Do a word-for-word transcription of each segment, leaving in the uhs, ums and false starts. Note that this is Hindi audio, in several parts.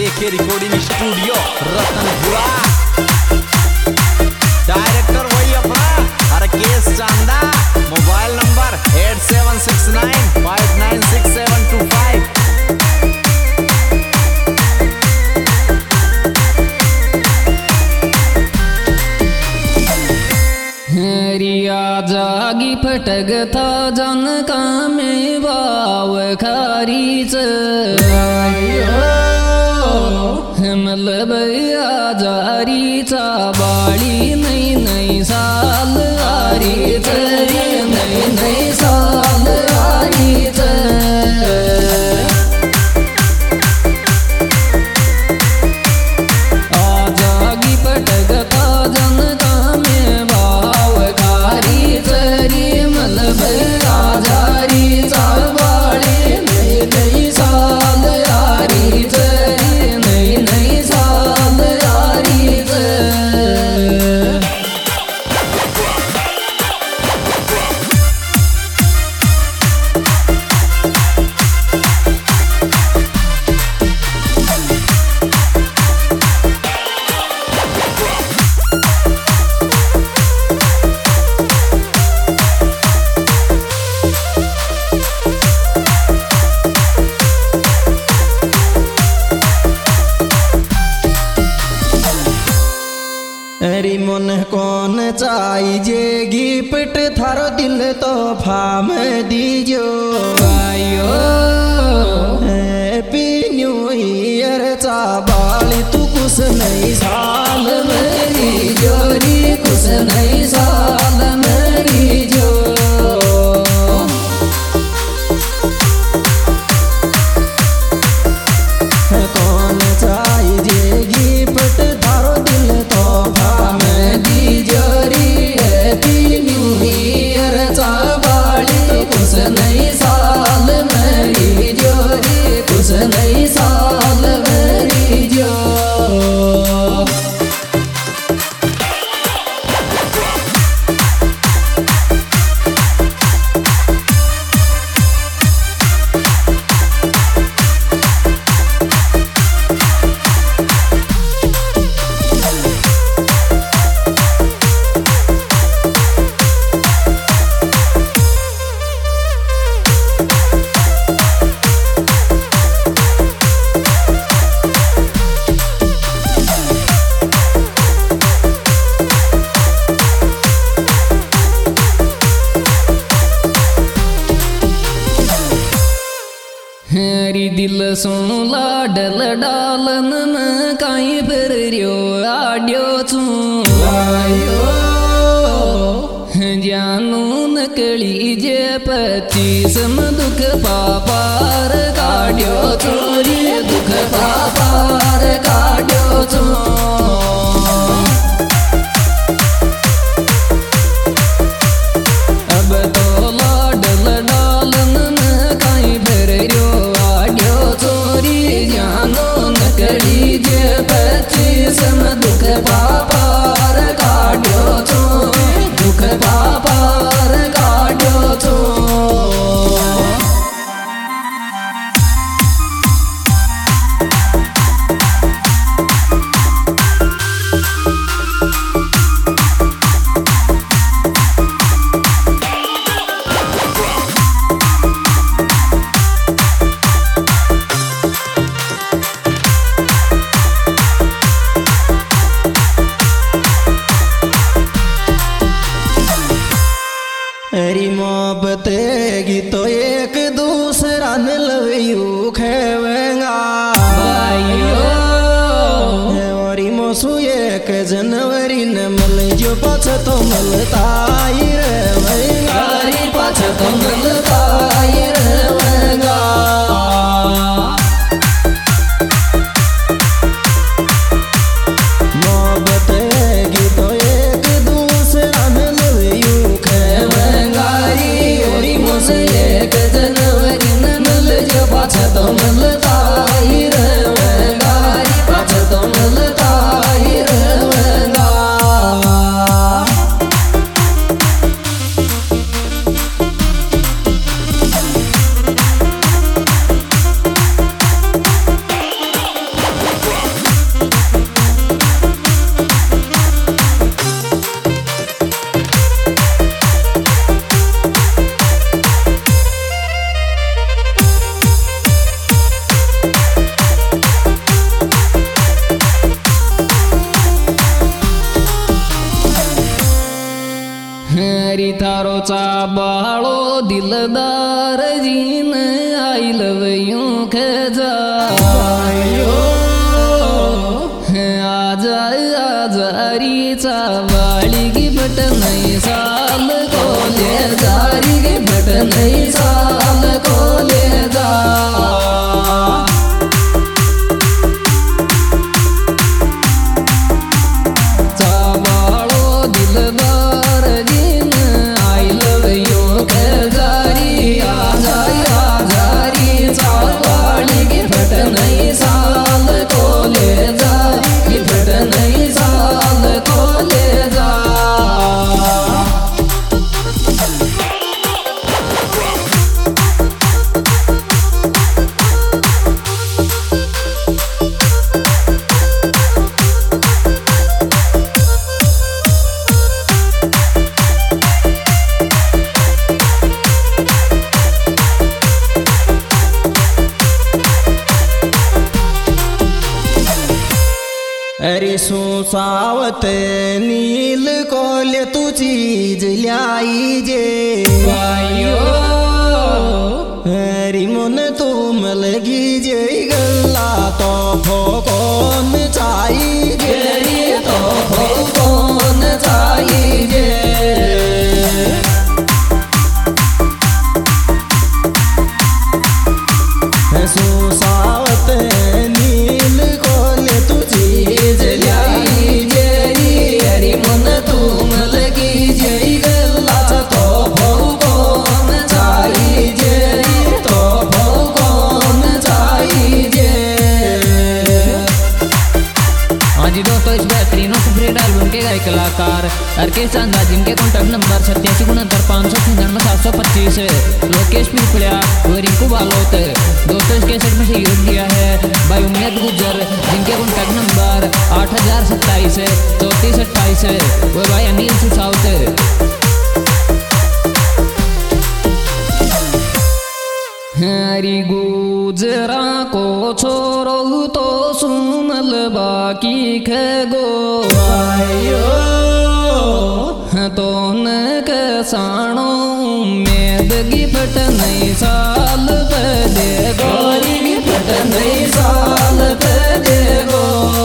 के रिकॉर्डिंग स्टूडियो रतनपुरा। डायरेक्टर वही अपना Harkesh Chanda. Mobile number eight seven six nine five nine six seven two five. रिया जागी फटग था जन का में बाव खारीच मलबया जारीचा बाड़ी नई नई साल आरीच नई नई साल आरीच। आ जागी फटग था जन का में बाव खारीच मलबया जारीचा बाड़ी नई नई साल आरीच नई नई साल आरीच। अरे मन कौन चाई जे गिफ्ट थारो दिल तो फाम दीजो आयो हैप्पी न्यू ईयर चा बाली तू कुछ नई साल मेरी जोरी कुछ नई साल मेरी जो। कौन चाई जे गिफ्ट थारो दिल तो फाम दीजोरी हैप्पी न्यू ईयर चा बाली कुछ नई साल मेरी जोरी कुछ नई साल मेरी जो। हरी दिल सुन लाडल डालन में काई फिर रियो आड्यो चू आयो जानू नकली जे पच्चीस में दुख पापार काड्यो चोरी दुख पापार काड्यो चू। अब तो लाडल डालन में काई फिर रियो आड्यो चोरी जानो नकली जे पच्चीस में दुख पापार काड्यो चो दुख पापार काड्यो चो। चा बालो दिलदार जीन आई लव यू खजायो आजा आजा रीचा वाली की बट नहीं साल को ले जा री की बट नहीं साल को ले जा अरे सुसावत नील कोले तू चीज लाई जे वायो हरी मन तू मलगी जे गल्ला तो भोगोन चाई जे तो कौन चाहिए सुसावत नील कोले तू चीज लाई जे हरी मन तुम लगी जय गल्ला तो भगवान चाहिए तो भगवान चाहिए। हाँ जी दोस्तों, इस बेहतरीन और सुपरहिट एल्बम के गायक कलाकार अर्केश चांदा जिनके कॉन्टैक्ट नंबर सत्यासी उनहत्तर पाँच सौ निन्यानवे सात सौ पच्चीस लोकेश पिपलिया व रिंकू बालोत। दोस्तों इस कैसेट में सहयोग दिया है भाई उम्मीद गुजर जिनके कॉन्टैक्ट नंबर आठ हजार सत्ताईस चौंतीस अट्ठाईस वो भाई अनिल सुसाउत। हरी गुजरा को छोरो तो सुनल बाकी खगो आयो तो न कसाणो उम्मीद गिफ्ट नहीं साल पे दे गोरी गिफ्ट नहीं साल पे दे गो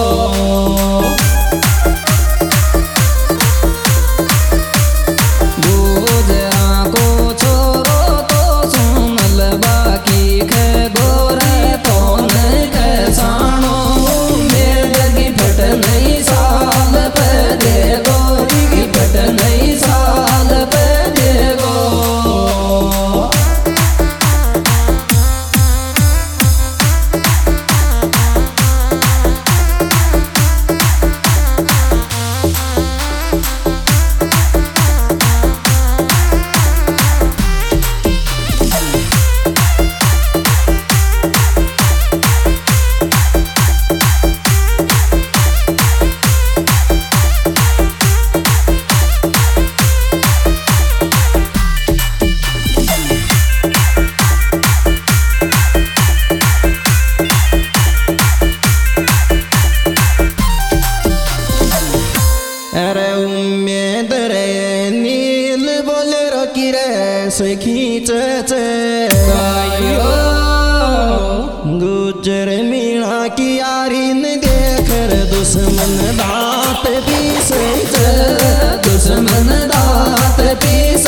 खींच गुजर मीणा की यारीन देखर दुश्मन दांत पीस दुश्मन दांत पीस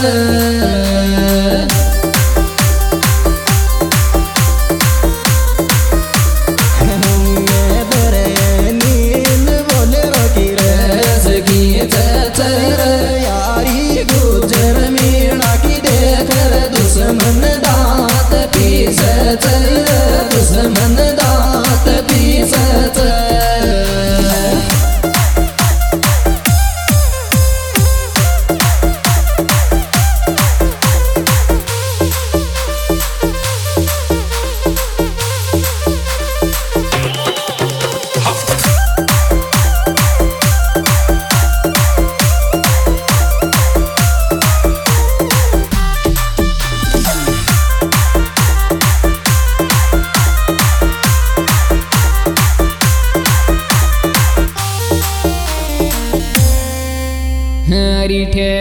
दुश्मन दांत पीस दुश्मन दांत पीस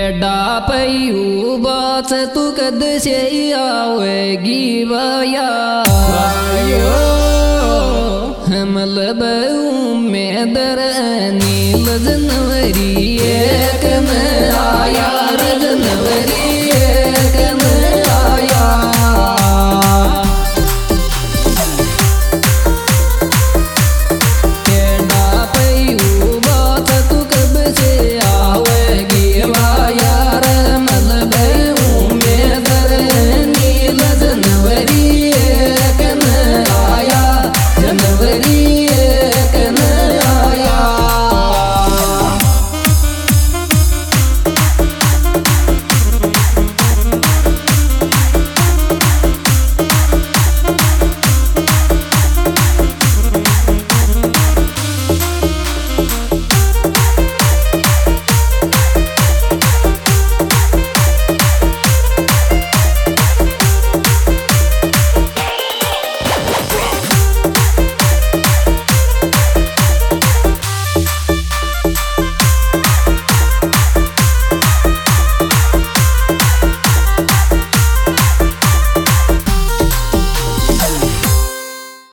डापयू बाच तू कद से आवेगी बया